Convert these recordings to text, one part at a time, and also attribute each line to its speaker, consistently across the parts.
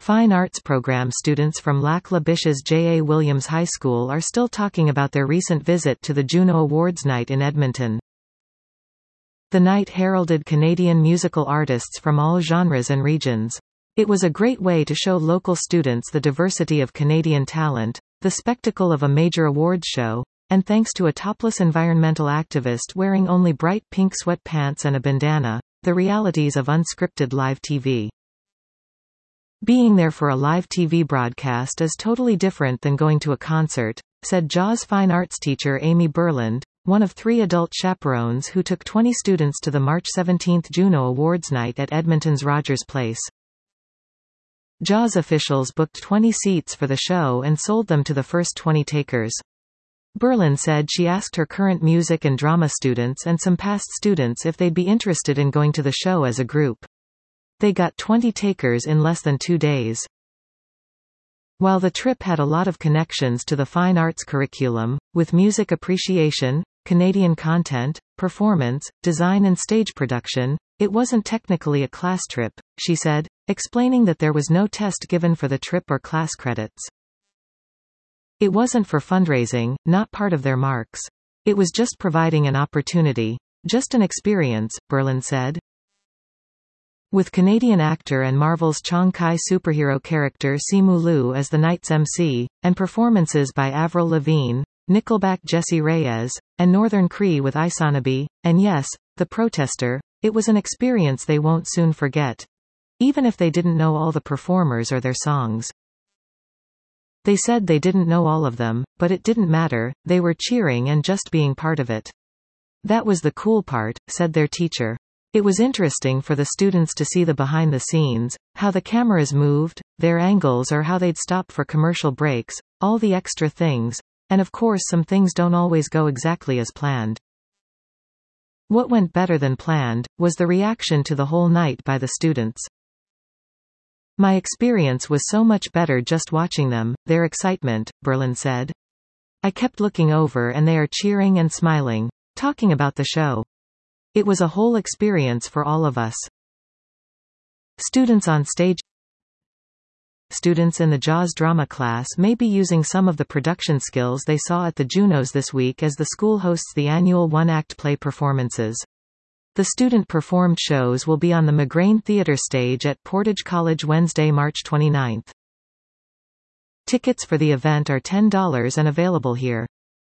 Speaker 1: Fine arts program students from Lac La Biche's J. A. Williams High School are still talking about their recent visit to the Juno Awards night in Edmonton. The night heralded Canadian musical artists from all genres and regions. It was a great way to show local students the diversity of Canadian talent, the spectacle of a major awards show, and thanks to a topless environmental activist wearing only bright pink sweatpants and a bandana, the realities of unscripted live TV. Being there for a live TV broadcast is totally different than going to a concert, said JAWS fine arts teacher Amy Burland, one of 3 adult chaperones who took 20 students to the March 17 Juno Awards night at Edmonton's Rogers Place. JAWS officials booked 20 seats for the show and sold them to the first 20 takers. Burland said she asked her current music and drama students and some past students if they'd be interested in going to the show as a group. They got 20 takers in less than 2 days. While the trip had a lot of connections to the fine arts curriculum, with music appreciation, Canadian content, performance, design and stage production, it wasn't technically a class trip, she said, explaining that there was no test given for the trip or class credits. It wasn't for fundraising, not part of their marks. It was just providing an opportunity. Just an experience, Burland said. With Canadian actor and Marvel's Chong Kai superhero character Simu Liu as the night's MC, and performances by Avril Lavigne, Nickelback Jessie Reyez, and Northern Cree with Isanabe, and yes, The Protester, it was an experience they won't soon forget. Even if they didn't know all the performers or their songs. They said they didn't know all of them, but it didn't matter, they were cheering and just being part of it. That was the cool part, said their teacher. It was interesting for the students to see the behind the scenes, how the cameras moved, their angles or how they'd stop for commercial breaks, all the extra things, and of course some things don't always go exactly as planned. What went better than planned, was the reaction to the whole night by the students. My experience was so much better just watching them, their excitement, Burland said. I kept looking over and they are cheering and smiling, talking about the show. It was a whole experience for all of us. Students on stage. Students in the JAWS drama class may be using some of the production skills they saw at the Junos this week as the school hosts the annual one-act play performances. The student-performed shows will be on the McGrain Theatre stage at Portage College Wednesday, March 29. Tickets for the event are $10 and available here.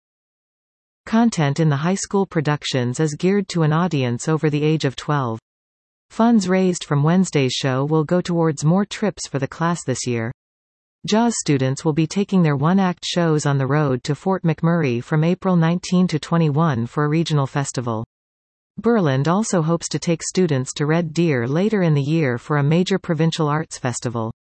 Speaker 1: Content in the high school productions is geared to an audience over the age of 12. Funds raised from Wednesday's show will go towards more trips for the class this year. JAWS students will be taking their one-act shows on the road to Fort McMurray from April 19 to 21 for a regional festival. Burland also hopes to take students to Red Deer later in the year for a major provincial arts festival.